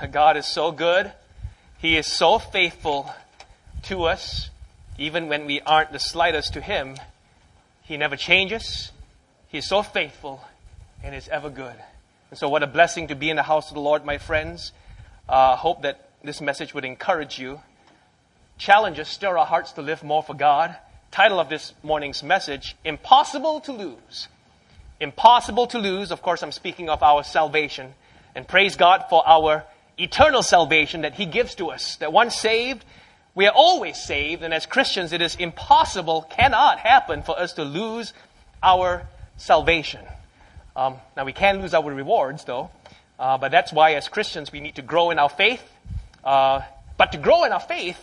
God is so good. He is so faithful to us. Even when we aren't the slightest to Him, He never changes. He is so faithful and is ever good. And so what a blessing to be in the house of the Lord, my friends. Hope that this message would encourage you. Challenge us, stir our hearts to live more for God. Title of this morning's message, Impossible to Lose. Impossible to lose. Of course, I'm speaking of our salvation. And praise God for our eternal salvation that He gives to us. That once saved, we are always saved. And as Christians, it is impossible, cannot happen for us to lose our salvation. Now, we can lose our rewards, though. But that's why, as Christians, we need to grow in our faith. But to grow in our faith,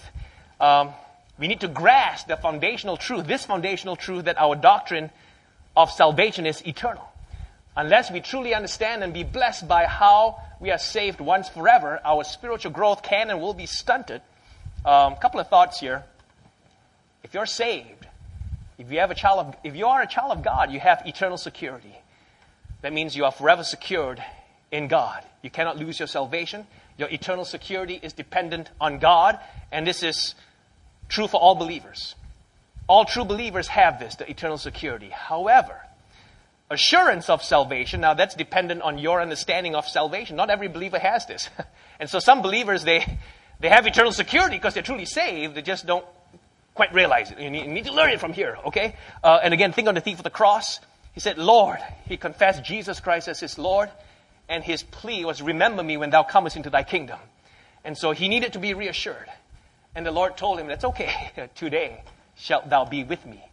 we need to grasp the foundational truth, this foundational truth that our doctrine of salvation is eternal. Unless we truly understand and be blessed by how we are saved once forever, our spiritual growth can and will be stunted. A couple of thoughts here. If you're saved, if you are a child of God, you have eternal security. That means you are forever secured in God. You cannot lose your salvation. Your eternal security is dependent on God, and this is true for all believers. All true believers have this, the eternal security. However, assurance of salvation, now that's dependent on your understanding of salvation. Not every believer has this. And so some believers, they have eternal security because they're truly saved. They just don't quite realize it. You need to learn it from here, okay? And again, think on the thief of the cross. He said, Lord. He confessed Jesus Christ as his Lord. And his plea was, remember me when thou comest into thy kingdom. And so he needed to be reassured. And the Lord told him, that's okay. Today shalt thou be with me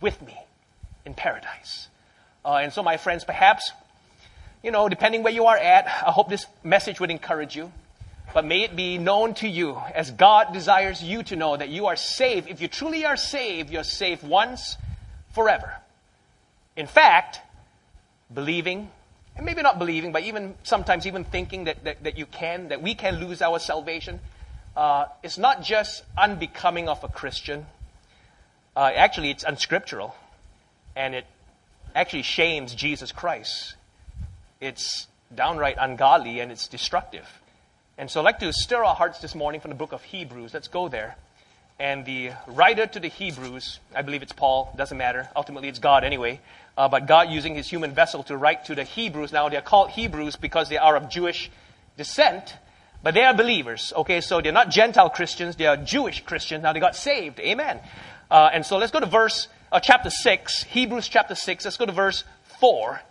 in paradise. And so, my friends, perhaps, depending where you are at, I hope this message would encourage you. But may it be known to you, as God desires you to know, that you are saved. If you truly are saved, you're saved once, forever. In fact, believing, and maybe not believing, but even sometimes even thinking that we can lose our salvation, it's not just unbecoming of a Christian. Actually, it's unscriptural. And it actually shames Jesus Christ. It's downright ungodly and it's destructive. And so I'd like to stir our hearts this morning from the book of Hebrews. Let's go there. And the writer to the Hebrews, I believe it's Paul, doesn't matter. Ultimately, it's God anyway. But God using his human vessel to write to the Hebrews. Now, they're called Hebrews because they are of Jewish descent. But they are believers. Okay, so they're not Gentile Christians. They are Jewish Christians. Now, they got saved. Amen. And so let's go to chapter 6. Hebrews chapter 6. Let's go to verse 4.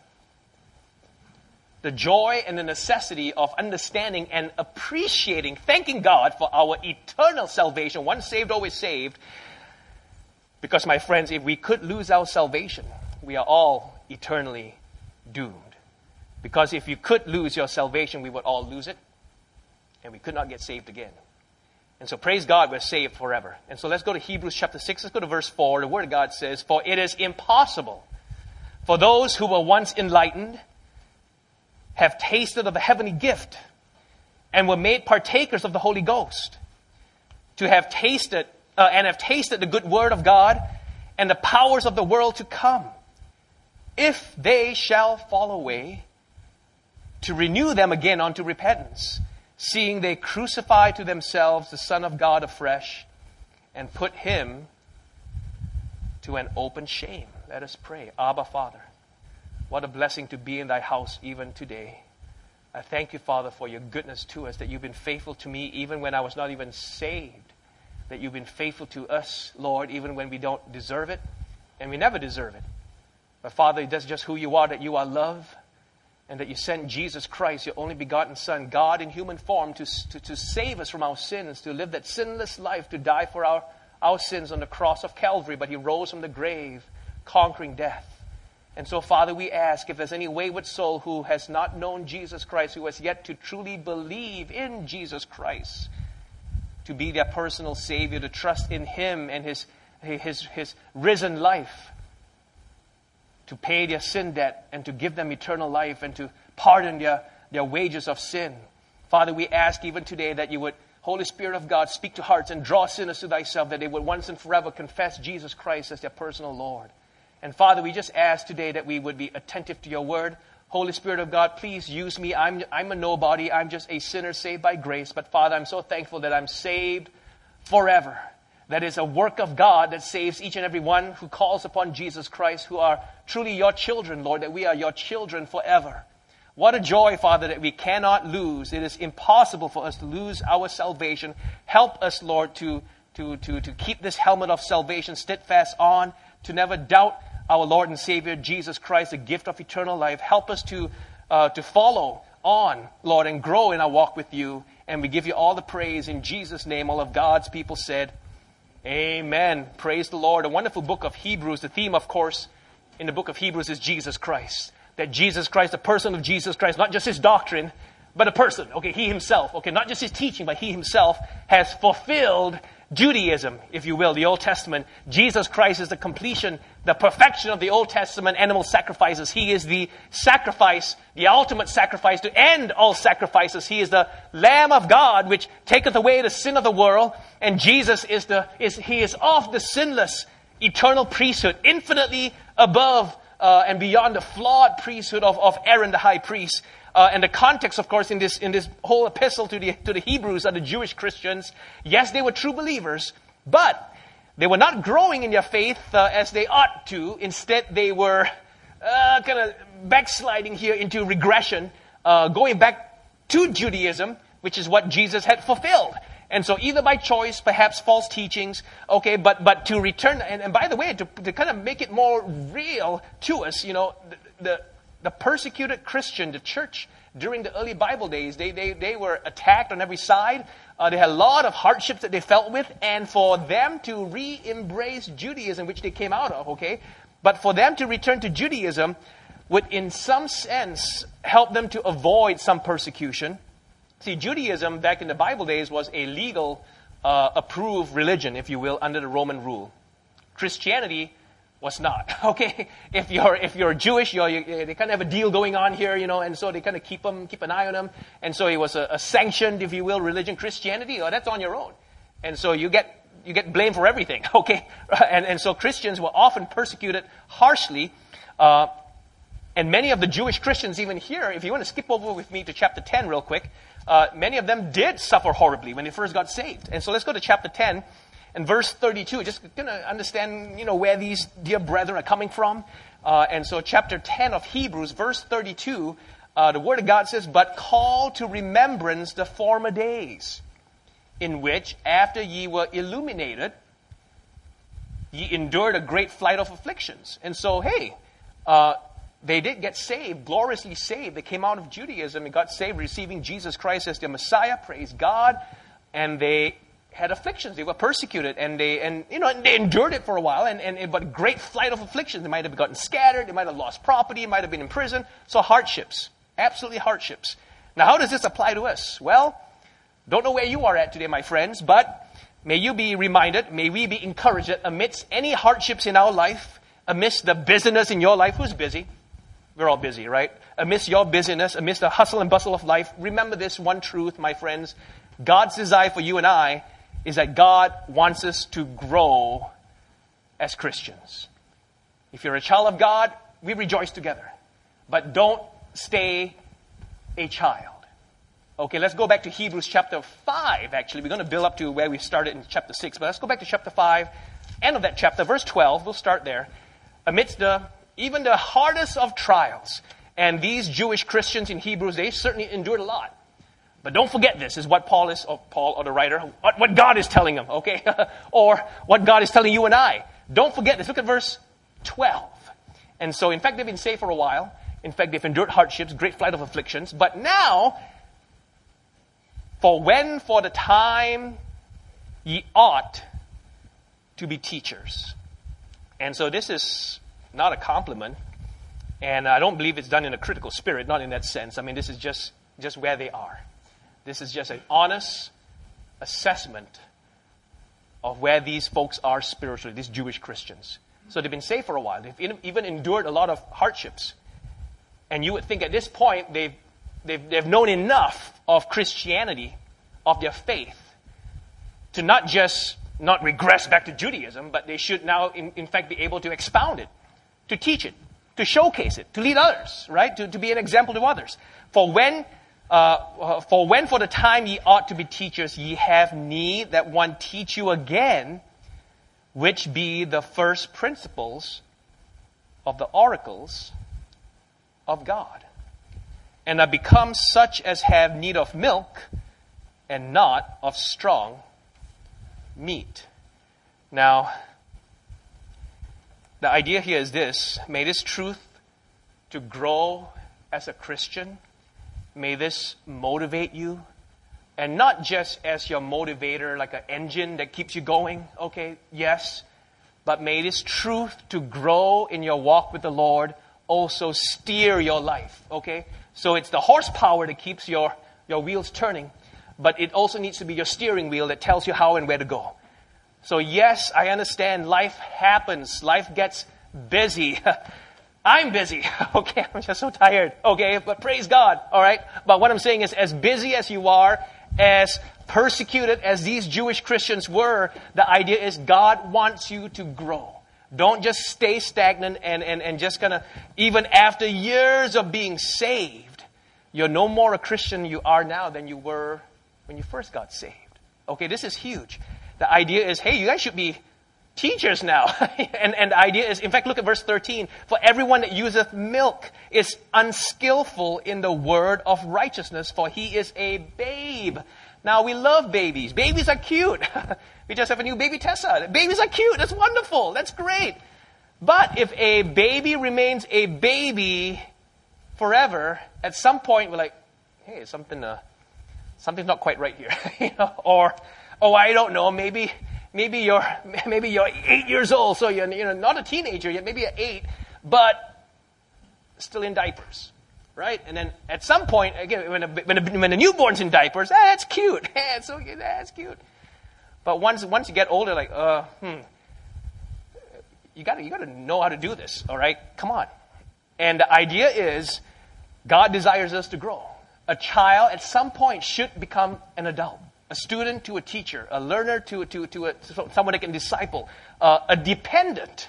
The joy and the necessity of understanding and appreciating, thanking God for our eternal salvation. Once saved, always saved. Because, my friends, if we could lose our salvation, we are all eternally doomed. Because if you could lose your salvation, we would all lose it. And we could not get saved again. And so praise God, we're saved forever. And so let's go to Hebrews chapter 6. Let's go to verse 4. The Word of God says, for it is impossible for those who were once enlightened, have tasted of the heavenly gift, and were made partakers of the Holy Ghost, to have tasted the good word of God and the powers of the world to come, if they shall fall away, to renew them again unto repentance, seeing they crucify to themselves the Son of God afresh, and put him to an open shame. Let us pray. Abba, Father, what a blessing to be in thy house even today. I thank you, Father, for your goodness to us, that you've been faithful to me even when I was not even saved, that you've been faithful to us, Lord, even when we don't deserve it, and we never deserve it. But Father, that's just who you are, that you are love, and that you sent Jesus Christ, your only begotten Son, God in human form, to save us from our sins, to live that sinless life, to die for our sins on the cross of Calvary. But he rose from the grave, conquering death. And so, Father, we ask if there's any wayward soul who has not known Jesus Christ, who has yet to truly believe in Jesus Christ, to be their personal Savior, to trust in him and his risen life, to pay their sin debt and to give them eternal life and to pardon their wages of sin. Father, we ask even today that you would, Holy Spirit of God, speak to hearts and draw sinners to thyself, that they would once and forever confess Jesus Christ as their personal Lord. And Father, we just ask today that we would be attentive to your word, Holy Spirit of God, please use me. I'm a nobody. I'm just a sinner saved by grace. But Father, I'm so thankful that I'm saved forever. That is a work of God that saves each and every one who calls upon Jesus Christ, who are truly your children, Lord, that we are your children forever. What a joy, Father, that we cannot lose. It is impossible for us to lose our salvation. Help us, Lord, to keep this helmet of salvation steadfast on, to never doubt our Lord and Savior, Jesus Christ, the gift of eternal life. Help us to follow on, Lord, and grow in our walk with you. And we give you all the praise in Jesus' name. All of God's people said, amen. Praise the Lord. A wonderful book of Hebrews. The theme, of course, in the book of Hebrews is Jesus Christ. That Jesus Christ, the person of Jesus Christ, not just his doctrine, but a person. Okay, he himself. Okay, not just his teaching, but he himself has fulfilled Judaism, if you will, the Old Testament. Jesus Christ is the completion, the perfection of the Old Testament animal sacrifices. He is the sacrifice, the ultimate sacrifice to end all sacrifices. He is the Lamb of God, which taketh away the sin of the world. And Jesus is he is of the sinless eternal priesthood, infinitely above and beyond the flawed priesthood of Aaron the high priest. And the context, of course, in this whole epistle to the Hebrews are the Jewish Christians. Yes, they were true believers, but they were not growing in their faith as they ought to. Instead, they were kind of backsliding here into regression, going back to Judaism, which is what Jesus had fulfilled. And so either by choice, perhaps false teachings, okay, but to return, and by the way, to kind of make it more real to us, you know, the persecuted Christian, the church during the early Bible days, they were attacked on every side. They had a lot of hardships that they felt with, and for them to re-embrace Judaism, which they came out of, okay, but for them to return to Judaism would in some sense help them to avoid some persecution. See, Judaism back in the Bible days was a legal, approved religion, if you will, under the Roman rule. Christianity was not. Okay, if you're Jewish, they kind of have a deal going on here, you know, and so they kind of keep an eye on them, and so it was a sanctioned, if you will, religion. Christianity, that's on your own, and so you get blamed for everything. Okay, and so Christians were often persecuted harshly. And many of the Jewish Christians, even here, if you want to skip over with me to chapter 10 real quick, many of them did suffer horribly when they first got saved. And so let's go to chapter 10 and verse 32. Just going to understand, you know, where these dear brethren are coming from. And so chapter 10 of Hebrews, verse 32, the Word of God says, "But call to remembrance the former days, in which, after ye were illuminated, ye endured a great flight of afflictions." And so, hey, they did get saved, gloriously saved. They came out of Judaism and got saved, receiving Jesus Christ as their Messiah. Praise God. And they had afflictions. They were persecuted, and they endured it for a while. But great flight of afflictions. They might have gotten scattered. They might have lost property. They might have been in prison. So hardships, absolutely hardships. Now, how does this apply to us? Well, don't know where you are at today, my friends, but may you be reminded, may we be encouraged that amidst any hardships in our life, amidst the busyness in your life, who's busy? We're all busy, right? Amidst your busyness, amidst the hustle and bustle of life, remember this one truth, my friends. God's desire for you and I is that God wants us to grow as Christians. If you're a child of God, we rejoice together. But don't stay a child. Okay, let's go back to Hebrews chapter 5, actually. We're going to build up to where we started in chapter 6. But let's go back to chapter 5, end of that chapter, verse 12. We'll start there. Amidst even the hardest of trials. And these Jewish Christians in Hebrews, they certainly endured a lot. But don't forget this is what Paul or the writer, what God is telling them, okay? Or what God is telling you and I. Don't forget this. Look at verse 12. And so, in fact, they've been saved for a while. In fact, they've endured hardships, great flight of afflictions. But now, for the time ye ought to be teachers. And so this is not a compliment, and I don't believe it's done in a critical spirit, not in that sense. I mean, this is just where they are. This is just an honest assessment of where these folks are spiritually, these Jewish Christians. So they've been saved for a while. They've even endured a lot of hardships. And you would think at this point they've known enough of Christianity, of their faith, to not regress back to Judaism, but they should now, in fact, be able to expound it, to teach it, to showcase it, to lead others, right? To be an example to others. For the time ye ought to be teachers, ye have need that one teach you again, which be the first principles of the oracles of God, and are become such as have need of milk, and not of strong meat. Now, the idea here is this. May this truth to grow as a Christian, may this motivate you, and not just as your motivator, like an engine that keeps you going, okay, yes, but may this truth to grow in your walk with the Lord also steer your life, okay? So it's the horsepower that keeps your wheels turning, but it also needs to be your steering wheel that tells you how and where to go. So yes, I understand life happens. Life gets busy. I'm busy. Okay, I'm just so tired. Okay, but praise God. All right. But what I'm saying is, as busy as you are, as persecuted as these Jewish Christians were, the idea is God wants you to grow. Don't just stay stagnant and just kind of, even after years of being saved, you're no more a Christian you are now than you were when you first got saved. Okay, this is huge. The idea is, hey, you guys should be teachers now. and the idea is, in fact, look at verse 13. For everyone that useth milk is unskillful in the word of righteousness, for he is a babe. Now, we love babies. Babies are cute. We just have a new baby Tessa. Babies are cute. That's wonderful. That's great. But if a baby remains a baby forever, at some point we're like, hey, something's not quite right here. You know? Or, oh, I don't know, maybe you're 8 years old, so you're not a teenager yet, maybe you're 8, but still in diapers, right? And then at some point, again, when a newborn's in diapers, that's cute, that's cute. But once you get older, like, you gotta know how to do this, all right? Come on. And the idea is, God desires us to grow. A child at some point should become an adult. A student to a teacher, a learner to someone that can disciple, a dependent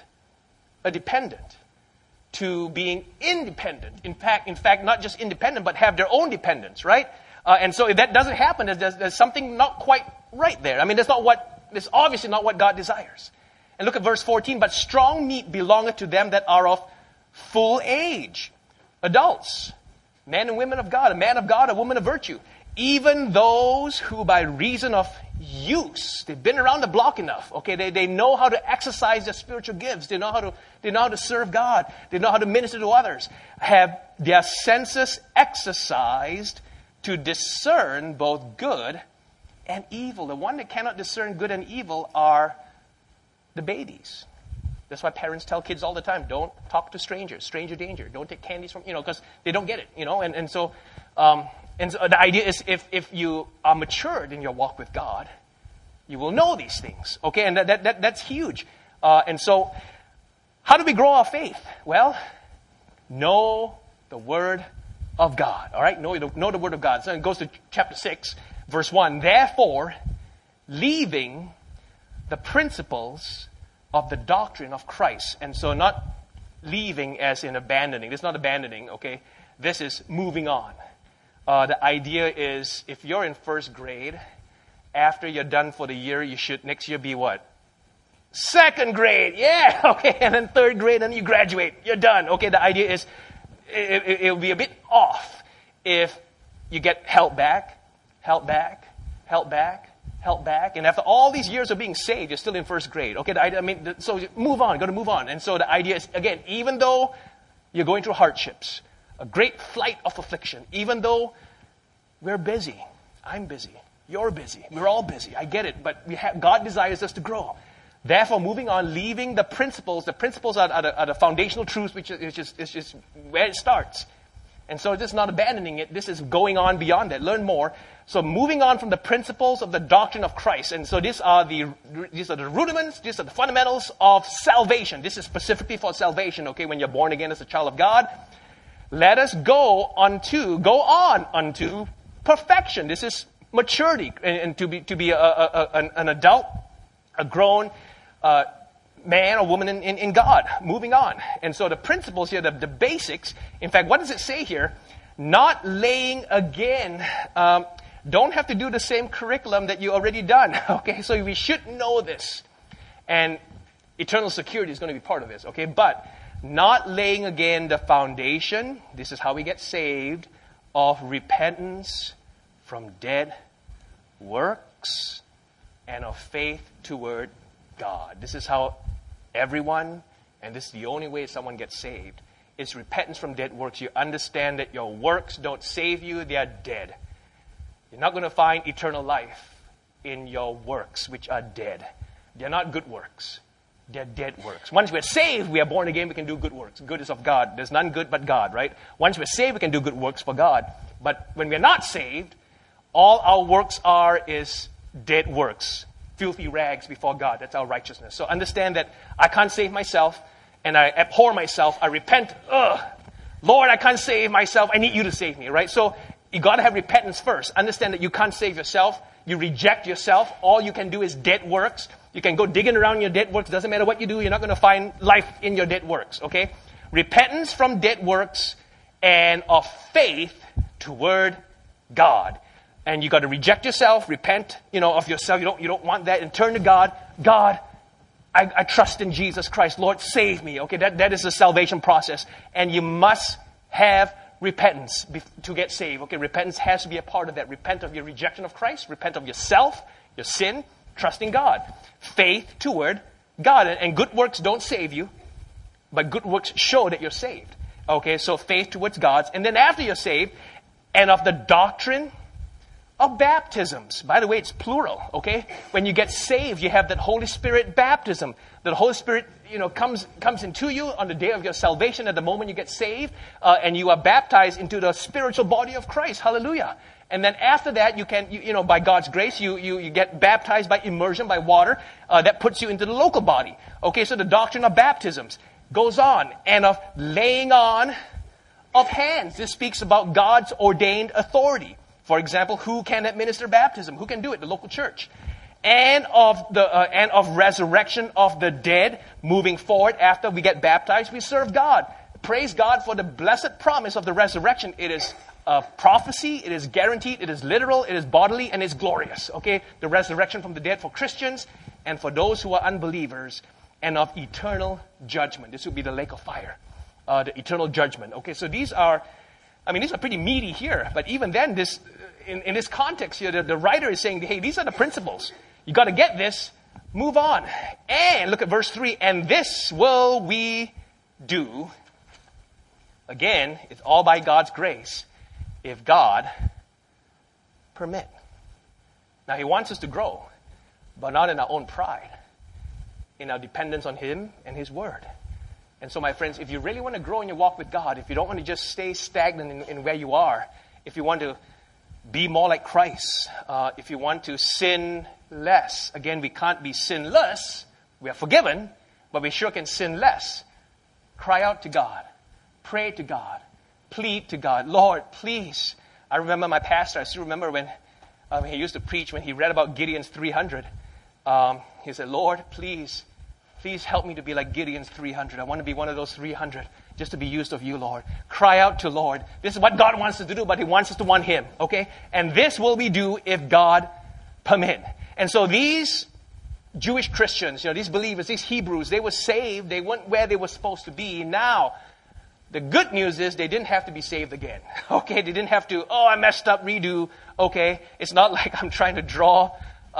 to being independent. In fact, not just independent, but have their own dependence, right? And so if that doesn't happen, there's something not quite right there. I mean, that's obviously not what God desires. And look at verse 14. But strong meat belongeth to them that are of full age, adults, men and women of God, a man of God, a woman of virtue. Even those who by reason of use, they've been around the block enough, okay, they know how to exercise their spiritual gifts, they know how to serve God, they know how to minister to others, have their senses exercised to discern both good and evil. The one that cannot discern good and evil are the babies. That's why parents tell kids all the time, don't talk to strangers, stranger danger, don't take candies from, because they don't get it, and so the idea is if you are matured in your walk with God, you will know these things. Okay, and that's huge. And so, how do we grow our faith? Well, know the Word of God. All right, know the Word of God. So it goes to chapter 6, verse 1. Therefore, leaving the principles of the doctrine of Christ. And so not leaving as in abandoning. This is not abandoning, okay? This is moving on. The idea is, if you're in first grade, after you're done for the year, you should next year be what? Second grade, yeah, okay. And then third grade, and you graduate, you're done. Okay, the idea is, it'll be a bit off if you get held back, and after all these years of being saved, you're still in first grade. Okay, so move on, got to move on. And so the idea is, again, even though you're going through hardships, a great flight of affliction, even though we're busy, I'm busy, you're busy, we're all busy, I get it, but God desires us to grow. Therefore, moving on, leaving the principles are the foundational truths, which is just where it starts. And so this is not abandoning it, this is going on beyond that, learn more. So moving on from the principles of the doctrine of Christ. And so these are the rudiments, these are the fundamentals of salvation. This is specifically for salvation, okay, when you're born again as a child of God. Let us go on unto perfection. This is maturity, and to be an adult, a grown man or woman in God. Moving on. And so the principles here, the basics, in fact, what does it say here? Not laying again. Don't have to do the same curriculum that you already done. Okay, so we should know this. And eternal security is going to be part of this. Okay, but not laying again the foundation, this is how we get saved, of repentance from dead works and of faith toward God. This is how everyone, and this is the only way someone gets saved, is repentance from dead works. You understand that your works don't save you, they are dead. You're not going to find eternal life in your works, which are dead. They're not good works. They're dead works. Once we're saved, we are born again, we can do good works. Good is of God. There's none good but God, right? Once we're saved, we can do good works for God. But when we're not saved, all our works is dead works. Filthy rags before God. That's our righteousness. So understand that I can't save myself, and I abhor myself. I repent. Lord, I can't save myself. I need you to save me, right? So you got to have repentance first. Understand that you can't save yourself. You reject yourself. All you can do is dead works. You can go digging around your dead works. Doesn't matter what you do. You're not going to find life in your dead works, okay? Repentance from dead works and of faith toward God. And you got to reject yourself, repent, of yourself. You don't want that, and turn to God. God, I trust in Jesus Christ. Lord, save me. Okay, that is the salvation process. And you must have repentance to get saved. Okay, repentance has to be a part of that. Repent of your rejection of Christ. Repent of yourself, your sin, trusting God. Faith toward God. And good works don't save you, but good works show that you're saved. Okay, so faith towards God. And then after you're saved, and of the doctrine of baptisms. By the way, it's plural, okay? When you get saved, you have that Holy Spirit baptism. The Holy Spirit, comes into you on the day of your salvation at the moment you get saved, and you are baptized into the spiritual body of Christ. Hallelujah. And then after that, you can, by God's grace, you get baptized by immersion, by water. That puts you into the local body. Okay, so the doctrine of baptisms goes on. And of laying on of hands. This speaks about God's ordained authority. For example, who can administer baptism? Who can do it? The local church. And of resurrection of the dead. Moving forward, after we get baptized, we serve God. Praise God for the blessed promise of the resurrection. It is a prophecy. It is guaranteed. It is literal. It is bodily, and it's glorious. Okay, the resurrection from the dead for Christians and for those who are unbelievers, and of eternal judgment. This will be the lake of fire, the eternal judgment. Okay, so these are pretty meaty here. But even then, in this context here, the writer is saying, hey, these are the principles. You got to get this. Move on. And look at verse 3. And this will we do. Again, it's all by God's grace, if God permit. Now, he wants us to grow, but not in our own pride, in our dependence on him and his word. And so, my friends, if you really want to grow in your walk with God, if you don't want to just stay stagnant in where you are, if you want to be more like Christ, if you want to sin less, again, we can't be sinless. We are forgiven, but we sure can sin less. Cry out to God. Pray to God. Plead to God. Lord, please. I remember my pastor, I still remember when he used to preach, when he read about Gideon's 300. He said, Lord, please help me to be like Gideon's 300. I want to be one of those 300, just to be used of you, Lord. Cry out to Lord. This is what God wants us to do, but he wants us to want him, okay? And this will we do if God permit. And so these Jewish Christians, these believers, these Hebrews, they were saved. They weren't where they were supposed to be. Now, the good news is they didn't have to be saved again, okay? They didn't have to, I messed up, redo, okay? It's not like I'm trying to draw,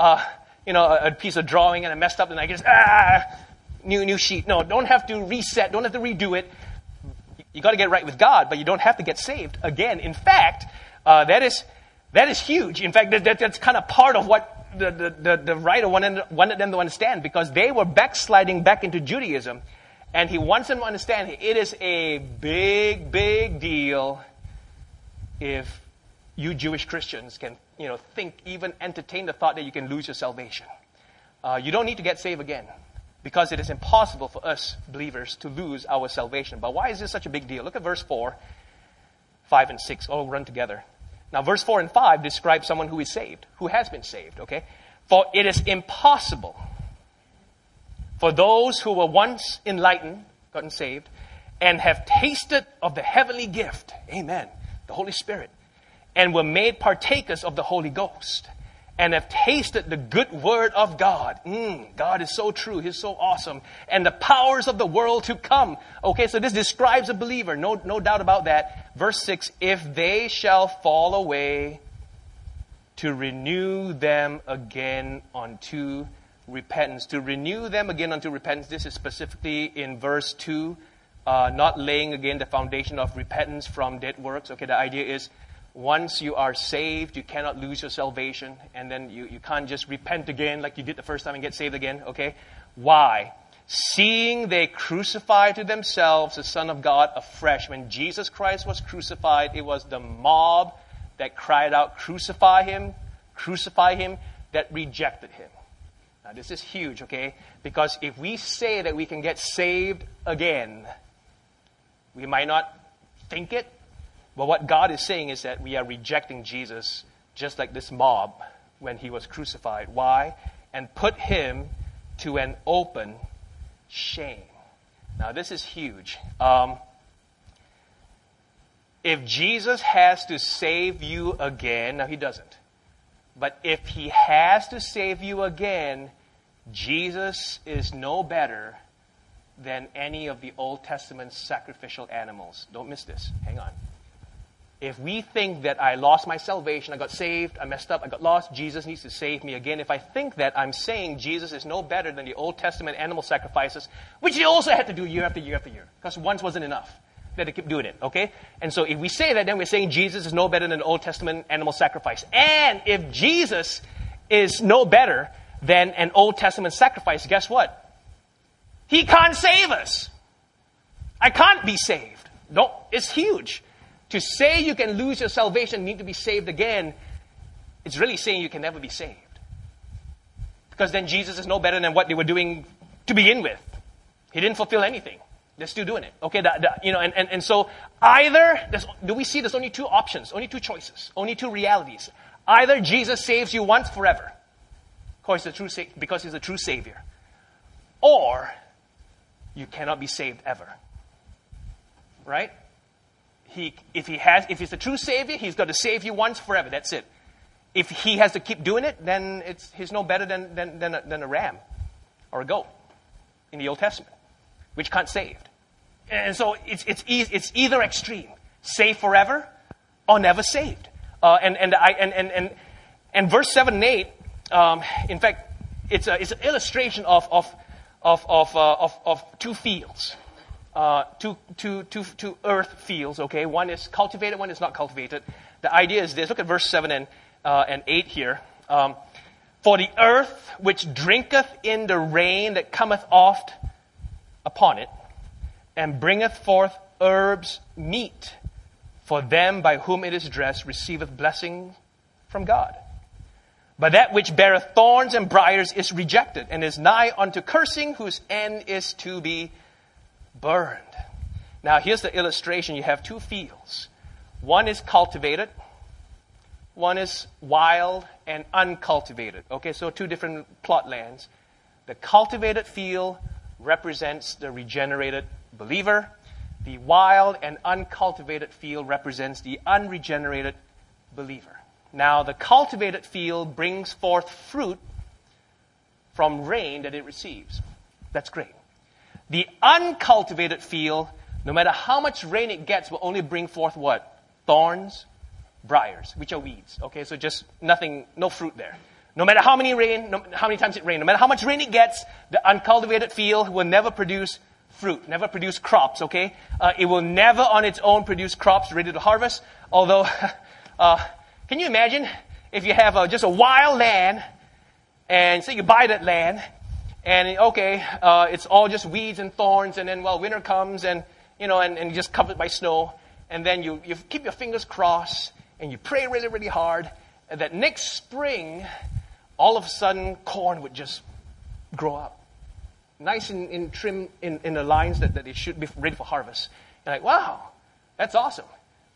a piece of drawing and I messed up and I just, new sheet. No, don't have to reset. Don't have to redo it. You got to get right with God, but you don't have to get saved again. In fact, that is huge. In fact, that's kind of part of what the writer wanted them to understand, because they were backsliding back into Judaism, and he wants them to understand it is a big, big deal if you Jewish Christians can, think, even entertain the thought that you can lose your salvation. You don't need to get saved again, because it is impossible for us believers to lose our salvation. But why is this such a big deal? Look at verse 4, 5, and 6. All run together. Now, verse 4 and 5 describe someone who is saved, who has been saved, okay? For it is impossible For those who were once enlightened, gotten saved, and have tasted of the heavenly gift, amen, the Holy Spirit, and were made partakers of the Holy Ghost, and have tasted the good word of God. God is so true. He's so awesome. And the powers of the world to come. Okay, so this describes a believer. No doubt about that. Verse 6, if they shall fall away, to renew them again unto repentance. To renew them again unto repentance. This is specifically in verse 2. Not laying again the foundation of repentance from dead works. Okay, the idea is once you are saved, you cannot lose your salvation. And then you can't just repent again like you did the first time and get saved again. Okay? Why? Seeing they crucified to themselves the Son of God afresh. When Jesus Christ was crucified, it was the mob that cried out, crucify him, that rejected him. Now this is huge, okay? Because if we say that we can get saved again, we might not think it, but what God is saying is that we are rejecting Jesus just like this mob when he was crucified. Why? And put him to an open shame. Now this is huge. If Jesus has to save you again, now he doesn't. But if he has to save you again, Jesus is no better than any of the Old Testament sacrificial animals. Don't miss this. Hang on. If we think that I lost my salvation, I got saved, I messed up, I got lost, Jesus needs to save me again. If I think that, I'm saying Jesus is no better than the Old Testament animal sacrifices, which they also had to do year after year after year, because once wasn't enough. They had to keep doing it, okay? And so if we say that, then we're saying Jesus is no better than the Old Testament animal sacrifice. And if Jesus is no better than an Old Testament sacrifice, guess what? He can't save us. I can't be saved. No, it's huge. To say you can lose your salvation, need to be saved again, it's really saying you can never be saved. Because then Jesus is no better than what they were doing to begin with. He didn't fulfill anything. They're still doing it. Okay, and so either, do we see there's only two options, only two choices, only two realities. Either Jesus saves you once forever, because he's a true Savior. Or you cannot be saved ever. Right? If he's a true Savior, he's got to save you once forever. That's it. If he has to keep doing it, then he's no better than a ram or a goat in the Old Testament, which can't save. And so it's either extreme, saved forever or never saved. And verse 7 and 8, in fact, it's an illustration of two fields. Two earth fields, okay? One is cultivated, one is not cultivated. The idea is this. Look at verse 7 and 8 here. For the earth which drinketh in the rain that cometh oft upon it, and bringeth forth herbs meet, for them by whom it is dressed receiveth blessing from God. But that which beareth thorns and briars is rejected, and is nigh unto cursing, whose end is to be burned. Now here's the illustration. You have two fields. One is cultivated. One is wild and uncultivated. Okay, so two different plot lands. The cultivated field represents the regenerated believer. The wild and uncultivated field represents the unregenerated believer. Now the cultivated field brings forth fruit from rain that it receives. That's great. The uncultivated field, no matter how much rain it gets, will only bring forth what? Thorns, briars, which are weeds. Okay, so just nothing, no fruit there. No matter how many times it rains, no matter how much rain it gets, the uncultivated field will never produce fruit, never produce crops, okay? It will never on its own produce crops ready to harvest. Although, can you imagine if you have just a wild land, and say you buy that land, and okay, it's all just weeds and thorns, and then winter comes, and you just covered by snow, and then you keep your fingers crossed, and you pray really, really hard, and that next spring, all of a sudden, corn would just grow up, nice and trim in the lines that it should be ready for harvest. You're like, wow, that's awesome.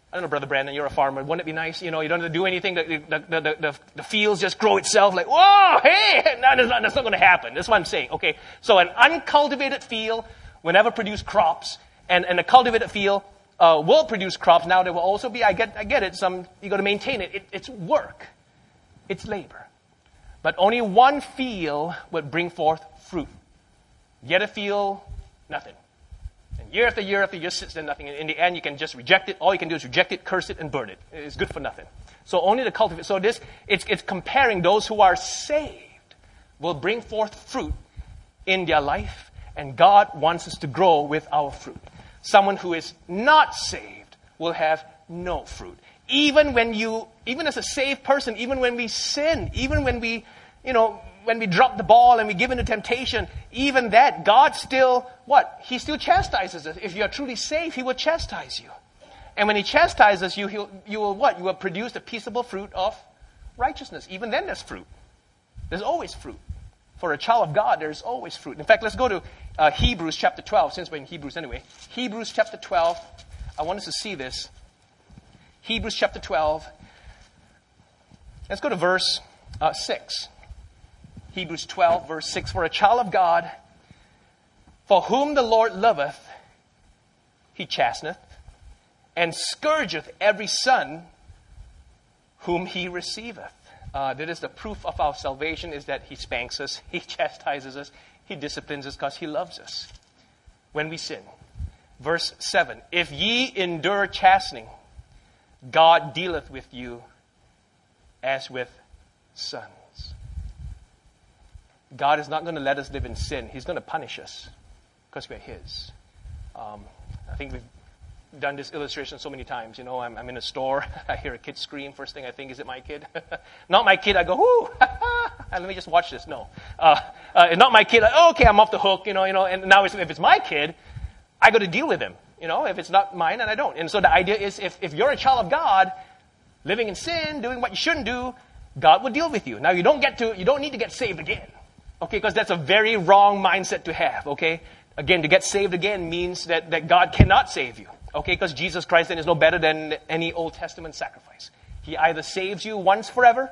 I don't know, Brother Brandon, you're a farmer. Wouldn't it be nice? You don't have to do anything. The fields just grow itself like, whoa, hey, no, that's not going to happen. That's what I'm saying. Okay, so an uncultivated field will never produce crops, and a cultivated field will produce crops. Now there will also be, I get it, you got to maintain it. It's work. It's labor. But only one field would bring forth fruit. Yet a field, nothing. And year after year just sits there, nothing. And in the end, you can just reject it. All you can do is reject it, curse it, and burn it. It's good for nothing. So only the cultivate. So it's comparing those who are saved will bring forth fruit in their life. And God wants us to grow with our fruit. Someone who is not saved will have no fruit. Even as a saved person, even when we sin, even when we drop the ball and we give into temptation, even that, God still, what? He still chastises us. If you are truly saved, He will chastise you. And when He chastises you, you will what? You will produce the peaceable fruit of righteousness. Even then there's fruit. There's always fruit. For a child of God, there's always fruit. In fact, let's go to Hebrews chapter 12, since we're in Hebrews anyway. Hebrews chapter 12. I want us to see this. Hebrews chapter 12. Let's go to verse 6. Hebrews 12, verse 6. For a child of God, for whom the Lord loveth, He chasteneth, and scourgeth every son whom He receiveth. That is the proof of our salvation, is that He spanks us, He chastises us, He disciplines us because He loves us when we sin. Verse 7. If ye endure chastening, God dealeth with you as with sons. God is not going to let us live in sin. He's going to punish us because we're His. I think we've done this illustration so many times. I'm in a store. I hear a kid scream. First thing I think, is it my kid? Not my kid. I go, whoo, let me just watch this. No. Not my kid. Okay, I'm off the hook, and now if it's my kid, I got to deal with him. If it's not mine, and I don't. And so the idea is if you're a child of God, living in sin, doing what you shouldn't do, God will deal with you. Now you don't need to get saved again. Okay, because that's a very wrong mindset to have, okay? Again, to get saved again means that God cannot save you, okay? Because Jesus Christ then is no better than any Old Testament sacrifice. He either saves you once forever,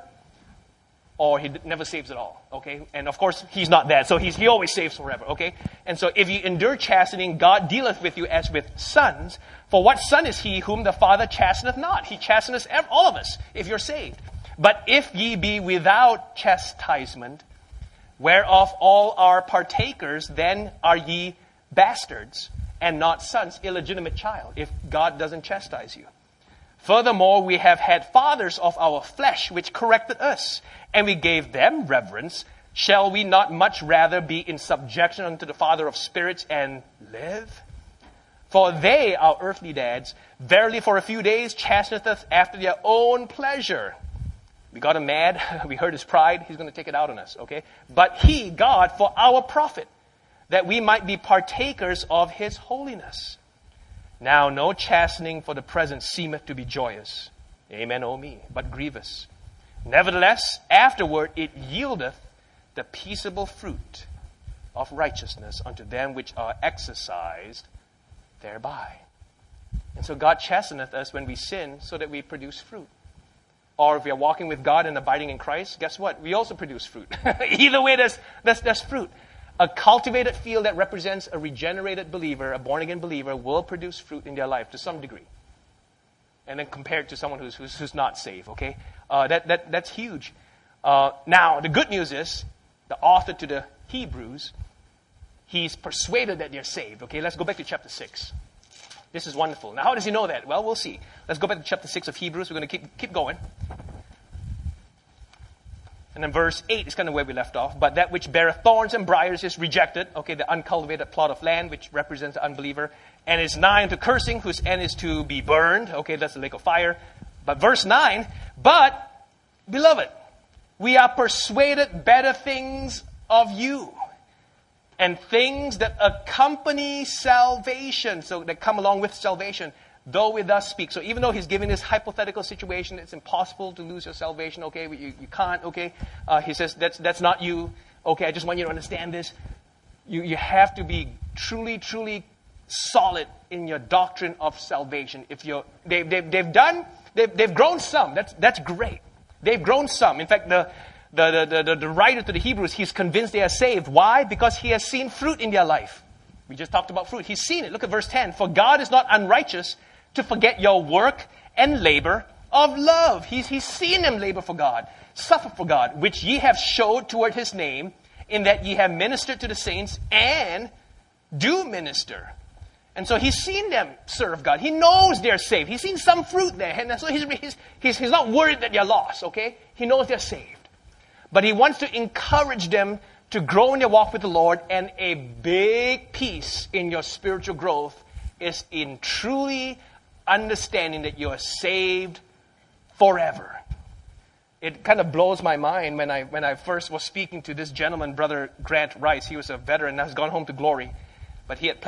or He never saves at all, okay? And of course, He's not that, so He always saves forever, okay? And so if you endure chastening, God dealeth with you as with sons. For what son is he whom the Father chasteneth not? He chasteneth all of us, if you're saved. But if ye be without chastisement, whereof all are partakers, then are ye bastards, and not sons, illegitimate child, if God doesn't chastise you. Furthermore, we have had fathers of our flesh, which corrected us, and we gave them reverence. Shall we not much rather be in subjection unto the Father of spirits and live? For they, our earthly dads, verily for a few days chasteneth us after their own pleasure. We got him mad. We hurt his pride. He's going to take it out on us, okay? But He, God, for our profit, that we might be partakers of His holiness. Now no chastening for the present seemeth to be joyous. Amen, O me, but grievous. Nevertheless, afterward it yieldeth the peaceable fruit of righteousness unto them which are exercised thereby. And so God chasteneth us when we sin so that we produce fruit. Or if we are walking with God and abiding in Christ, guess what? We also produce fruit. Either way, there's fruit. A cultivated field that represents a regenerated believer, a born-again believer, will produce fruit in their life to some degree. And then compared to someone who's not saved, okay? That's huge. Now, the good news is, the author to the Hebrews, he's persuaded that they're saved. Okay, let's go back to chapter 6. This is wonderful. Now, how does he know that? Well, we'll see. Let's go back to chapter 6 of Hebrews. We're going to keep going. And then verse 8 is kind of where we left off. But that which beareth thorns and briars is rejected. Okay, the uncultivated plot of land, which represents the unbeliever. And is nigh unto cursing, whose end is to be burned. Okay, that's the lake of fire. But verse 9, but, beloved, we are persuaded better things of you, and things that accompany salvation, so that come along with salvation, though we thus speak. So even though he's giving this hypothetical situation, it's impossible to lose your salvation, okay? You can't, okay? He says, that's not you. Okay, I just want you to understand this. You have to be truly, truly solid in your doctrine of salvation. If they've grown some. That's great. They've grown some. In fact, the writer to the Hebrews, he's convinced they are saved. Why? Because he has seen fruit in their life. We just talked about fruit. He's seen it. Look at verse 10. For God is not unrighteous to forget your work and labor of love. He's seen them labor for God, suffer for God, which ye have showed toward his name, in that ye have ministered to the saints and do minister. And so he's seen them serve God. He knows they're saved. He's seen some fruit there. And so he's not worried that they're lost, okay? He knows they're saved. But he wants to encourage them to grow in their walk with the Lord. And a big piece in your spiritual growth is in truly understanding that you're saved forever. It kind of blows my mind when I first was speaking to this gentleman, Brother Grant Rice. He was a veteran and has gone home to glory. But he had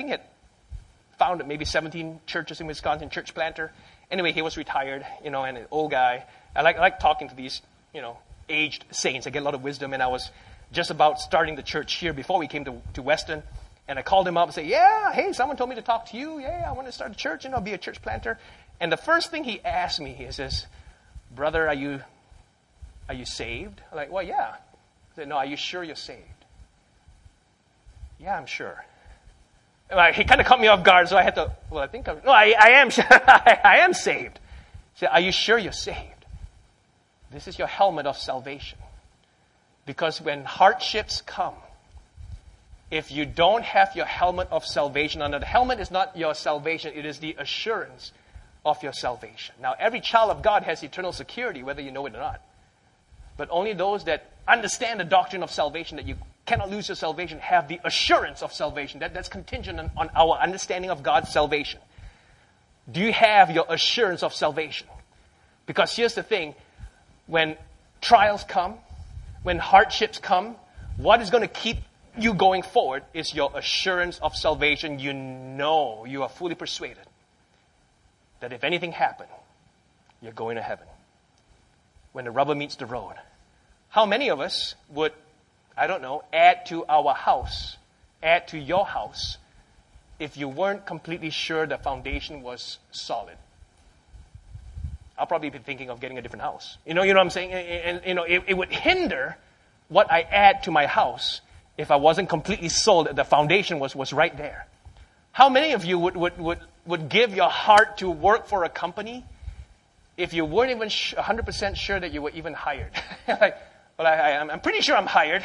founded maybe 17 churches in Wisconsin, church planter. Anyway, he was retired, and an old guy. I like talking to these, aged saints. I get a lot of wisdom, and I was just about starting the church here before we came to Weston. And I called him up and said, hey, someone told me to talk to you. Yeah, I want to start a church, be a church planter. And the first thing he asked me, he says, brother, are you saved? I'm like, well, yeah. I said, no, are you sure you're saved? Yeah, I'm sure. He kind of caught me off guard, so I had to, I am sure. I am saved. He said, are you sure you're saved? This is your helmet of salvation. Because when hardships come, if you don't have your helmet of salvation on, the helmet is not your salvation, it is the assurance of your salvation. Now, every child of God has eternal security, whether you know it or not. But only those that understand the doctrine of salvation, that you cannot lose your salvation, have the assurance of salvation. That's contingent on our understanding of God's salvation. Do you have your assurance of salvation? Because here's the thing. When trials come, when hardships come, what is going to keep you going forward is your assurance of salvation. You know, you are fully persuaded that if anything happened, you're going to heaven. When the rubber meets the road. How many of us would, add to our house, add to your house, if you weren't completely sure the foundation was solid? I'll probably be thinking of getting a different house. You know what I'm saying? And it would hinder what I add to my house if I wasn't completely sold that the foundation was right there. How many of you would give your heart to work for a company if you weren't even 100% sure that you were even hired? I'm pretty sure I'm hired.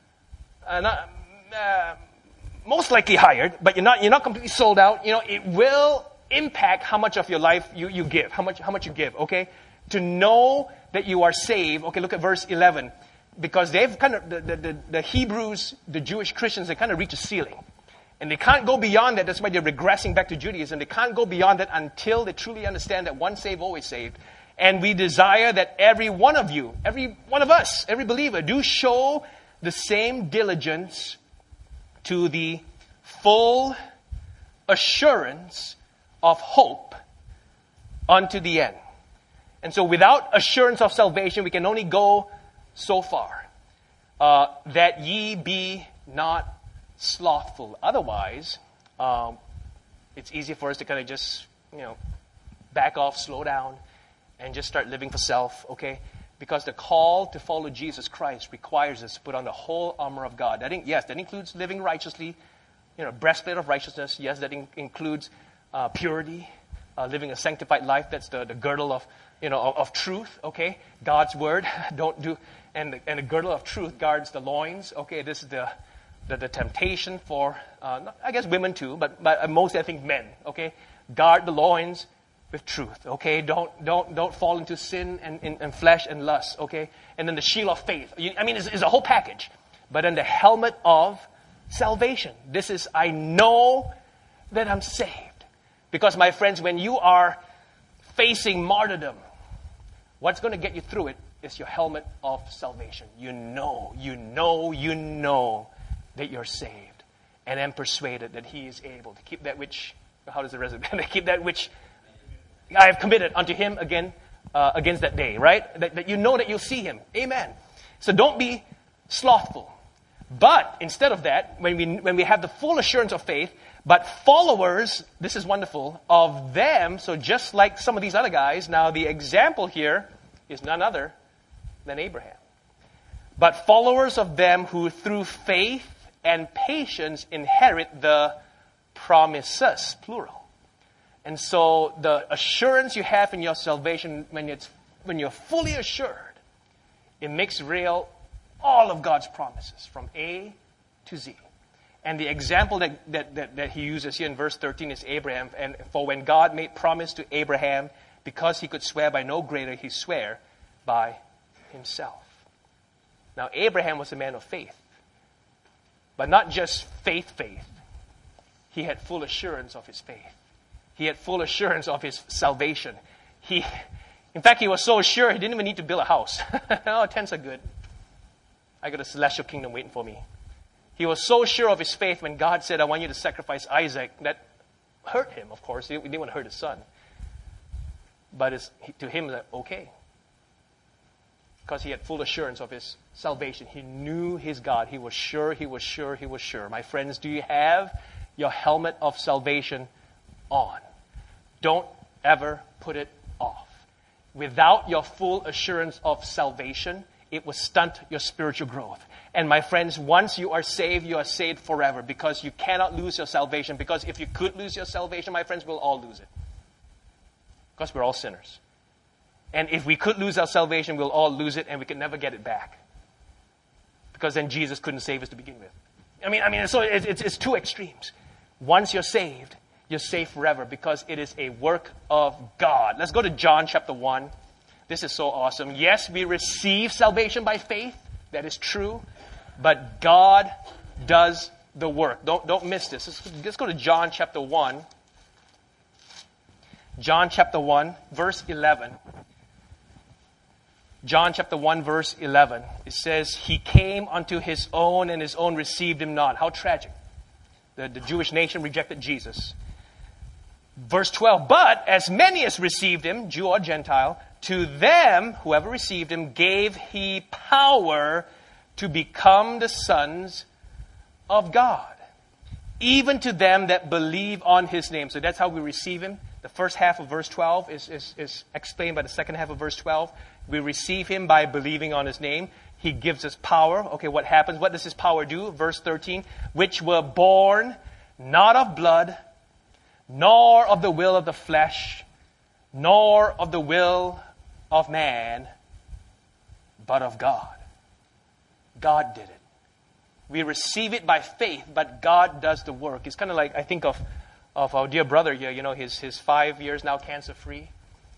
Most likely hired, but you're not completely sold out. It will impact how much of your life you give, how much you give, okay? To know that you are saved, okay, look at verse 11. Because they've kind of, the Hebrews, the Jewish Christians, they kind of reach a ceiling. And they can't go beyond that. That's why they're regressing back to Judaism. They can't go beyond that until they truly understand that once saved, always saved. And we desire that every one of you, every one of us, every believer, do show the same diligence to the full assurance of hope unto the end. And so without assurance of salvation, we can only go so far. That ye be not slothful. Otherwise, it's easy for us to kind of just, back off, slow down, and just start living for self, okay? Because the call to follow Jesus Christ requires us to put on the whole armor of God. That includes living righteously, breastplate of righteousness. Yes, that includes purity, living a sanctified life. That's the girdle of truth, okay? God's word, and the girdle of truth guards the loins, okay? This is the temptation for, I guess women too, but mostly I think men, okay? Guard the loins with truth, okay? Don't fall into sin and flesh and lust, okay? And then the shield of faith. It's a whole package. But then the helmet of salvation. This is, I know that I'm saved. Because, my friends, when you are facing martyrdom, what's going to get you through it is your helmet of salvation. You know that you're saved. And am persuaded that he is able to keep that which, how does the rest of it? Keep that which I have committed unto him against that day, right? That you know that you'll see him. Amen. So don't be slothful. But instead of that, when we have the full assurance of faith, but followers, this is wonderful, of them, so just like some of these other guys, now the example here is none other than Abraham. But followers of them who through faith and patience inherit the promises, plural. And so the assurance you have in your salvation, when you're fully assured, it makes real all of God's promises from A to Z. And the example that he uses here in verse 13 is Abraham. And for when God made promise to Abraham, because he could swear by no greater, he swore by himself. Now, Abraham was a man of faith. But not just faith. He had full assurance of his faith. He had full assurance of his salvation. In fact, he was so sure he didn't even need to build a house. Oh, tents are good. I got a celestial kingdom waiting for me. He was so sure of his faith when God said, I want you to sacrifice Isaac. That hurt him, of course. He didn't want to hurt his son. But to him, okay. Because he had full assurance of his salvation. He knew his God. He was sure. My friends, do you have your helmet of salvation on? Don't ever put it off. Without your full assurance of salvation, it will stunt your spiritual growth. And my friends, once you are saved forever, because you cannot lose your salvation. Because if you could lose your salvation, my friends, we'll all lose it. Because we're all sinners. And if we could lose our salvation, we'll all lose it and we could never get it back. Because then Jesus couldn't save us to begin with. I mean, so it's two extremes. Once you're saved forever because it is a work of God. Let's go to John chapter 1. This is so awesome. Yes, we receive salvation by faith. That is true. But God does the work. Don't miss this. Let's go to John chapter 1. John chapter 1, verse 11. John chapter 1, verse 11. It says, He came unto His own, and His own received Him not. How tragic. The Jewish nation rejected Jesus. Verse 12, But as many as received Him, Jew or Gentile, to them, whoever received Him, gave He power to become the sons of God. Even to them that believe on His name. So that's how we receive Him. The first half of verse 12 is explained by the second half of verse 12. We receive Him by believing on His name. He gives us power. Okay, what happens? What does His power do? Verse 13. Which were born not of blood, nor of the will of the flesh, nor of the will of man, but of God. God did it. We receive it by faith, but God does the work. It's kind of like, I think of our dear brother here, his 5 years now cancer-free,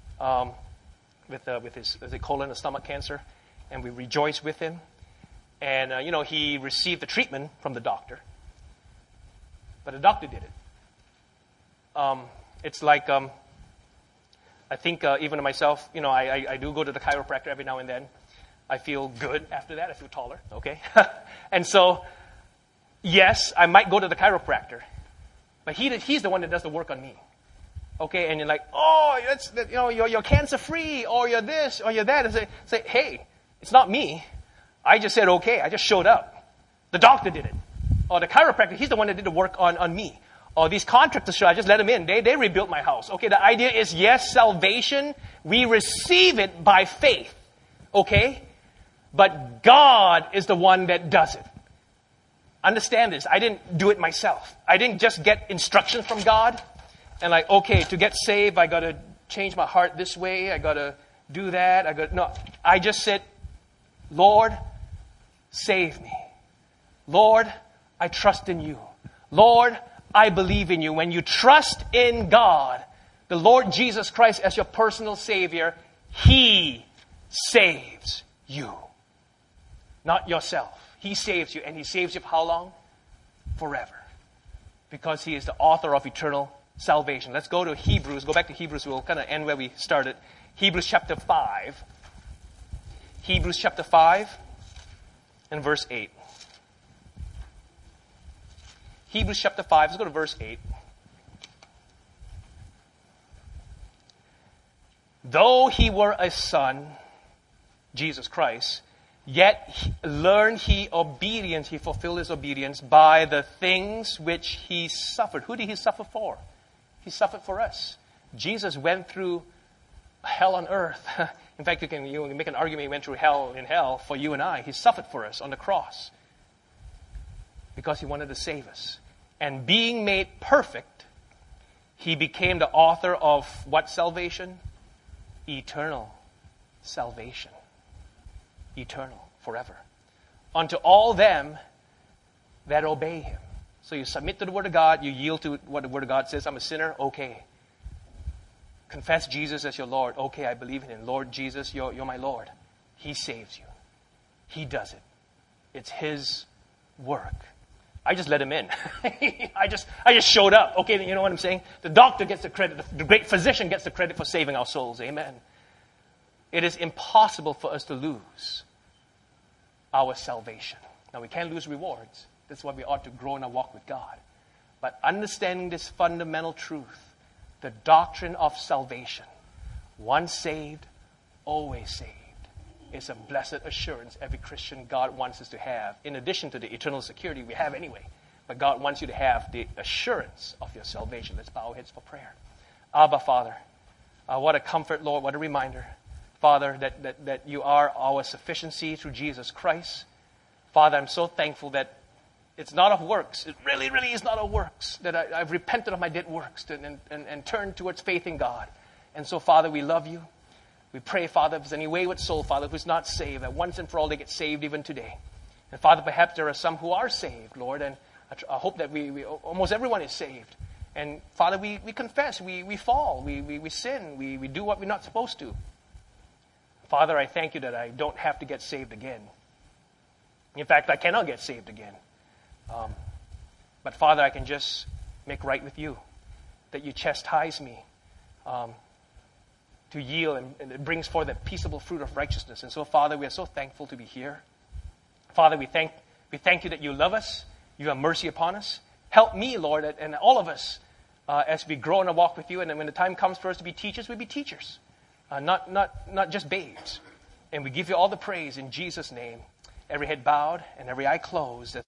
with his colon and stomach cancer, and we rejoice with him. And, he received the treatment from the doctor, but the doctor did it. It's like, I think even myself, I do go to the chiropractor every now and then. I feel good after that. I feel taller, okay? And so, yes, I might go to the chiropractor, but he's the one that does the work on me. Okay, and you're like, you're cancer-free, or you're this, or you're that. And say, hey, it's not me. I just said okay. I just showed up. The doctor did it. Or the chiropractor, he's the one that did the work on me. Or these contractors, I just let them in. They rebuilt my house. Okay, the idea is, yes, salvation, we receive it by faith. Okay? But God is the one that does it. Understand this. I didn't do it myself. I didn't just get instructions from God. And okay, to get saved, I got to change my heart this way. I got to do that. No, I just said, Lord, save me. Lord, I trust in you. Lord, I believe in you. When you trust in God, the Lord Jesus Christ as your personal Savior, He saves you. Not yourself. He saves you. And He saves you for how long? Forever. Because He is the author of eternal salvation. Let's go to Hebrews. Go back to Hebrews. We'll kind of end where we started. Hebrews chapter 5. Hebrews chapter 5 and verse 8. Hebrews chapter 5. Let's go to verse 8. Though He were a son, Jesus Christ, Yet learned he obedience, he fulfilled his obedience by the things which he suffered. Who did he suffer for? He suffered for us. Jesus went through hell on earth. In fact, you can make an argument he went through hell in hell for you and I. He suffered for us on the cross because he wanted to save us. And being made perfect, he became the author of what salvation? Eternal salvation. Eternal, forever. Unto all them that obey him. So you submit to the Word of God, you yield to what the Word of God says. I'm a sinner, okay. Confess Jesus as your Lord. Okay, I believe in him. Lord Jesus, you're my Lord. He saves you. He does it. It's his work. I just let him in. I just showed up. Okay, you know what I'm saying? The doctor gets the credit. The great physician gets the credit for saving our souls. Amen. It is impossible for us to lose our salvation. Now, we can't lose rewards. That's why we ought to grow in our walk with God. But understanding this fundamental truth, the doctrine of salvation, once saved, always saved, is a blessed assurance every Christian God wants us to have, in addition to the eternal security we have anyway. But God wants you to have the assurance of your salvation. Let's bow our heads for prayer. Abba, Father, what a comfort, Lord, what a reminder, Father, that you are our sufficiency through Jesus Christ. Father, I'm so thankful that it's not of works. It really, really is not of works. That I've repented of my dead works and turned towards faith in God. And so, Father, we love you. We pray, Father, if there's any wayward soul, Father, who's not saved, that once and for all they get saved even today. And Father, perhaps there are some who are saved, Lord, and I hope that we almost everyone is saved. And Father, we confess, we fall, we sin, we do what we're not supposed to. Father, I thank you that I don't have to get saved again. In fact, I cannot get saved again. But Father, I can just make right with you, that you chastise me to yield, and it brings forth the peaceable fruit of righteousness. And so, Father, we are so thankful to be here. Father, we thank you that you love us, you have mercy upon us. Help me, Lord, and all of us as we grow in our walk with you. And when the time comes for us to be teachers, we be teachers, not just babes. And we give you all the praise in Jesus' name. Every head bowed and every eye closed.